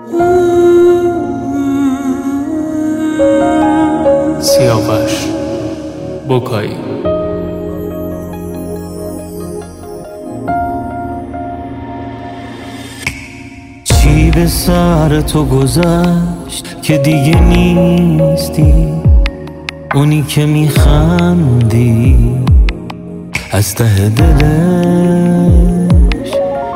سیاوش بوکایی. چی به سر تو گذشت که دیگه نیستی اونی که میخندی از ته دلش؟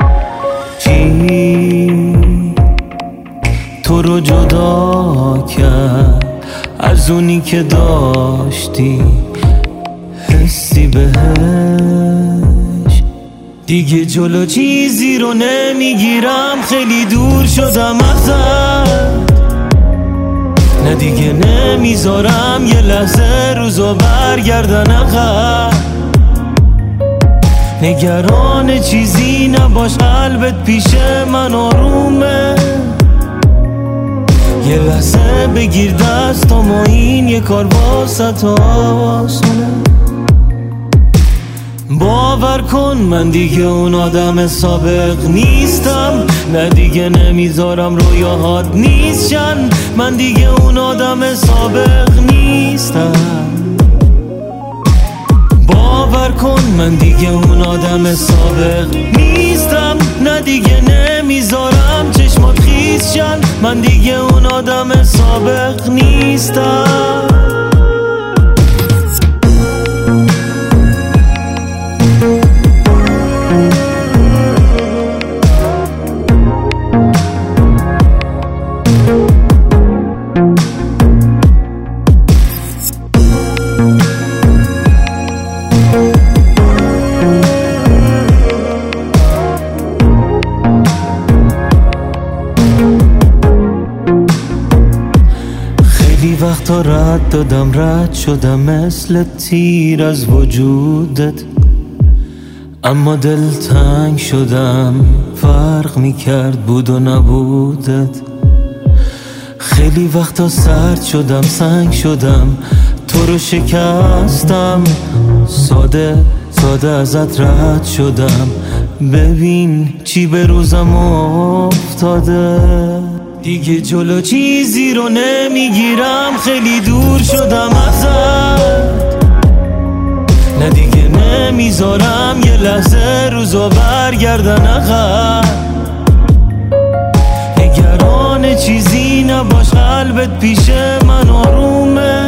چی تو رو جدا کرد از اونی که داشتی حسی بهش؟ دیگه جلو چیزی رو نمیگیرم، خیلی دور شدم ازت، نه دیگه نمیذارم یه لحظه روزو برگردن عقب. نگران چیزی نباش، قلبت پیش من آرومه، یه لحظه بگیر دستم و این یه کار واسه آسونه. باور کن من دیگه اون آدم سابق نیستم، نه دیگه نمیذارم رویاهات نیستن، من دیگه اون آدم سابق نیستم. باور کن من دیگه اون آدم سابق نیستم، نه دیگه نمیذارم چشمات خیس شن، من دیگه اون آدم سابق نیستم. خیلی وقتا رد دادم، رد شدم مثل تیر از وجودت، اما دلتنگ شدم، فرق میکرد بود و نبودت. خیلی وقتا سرد شدم، سنگ شدم، تو رو شکستم، ساده ساده ازت رد شدم، ببین چی به روزم افتاده. دیگه جلو چیزی رو نمیگیرم، خیلی دور شدم ازت، نه دیگه نمیذارم یه لحظه روزو برگردن عقب. نگران چیزی نباش، قلبت پیش من آرومه،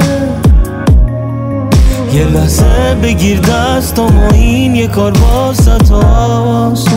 یه لحظه بگیر دستم و این یه کار واسه آسونه.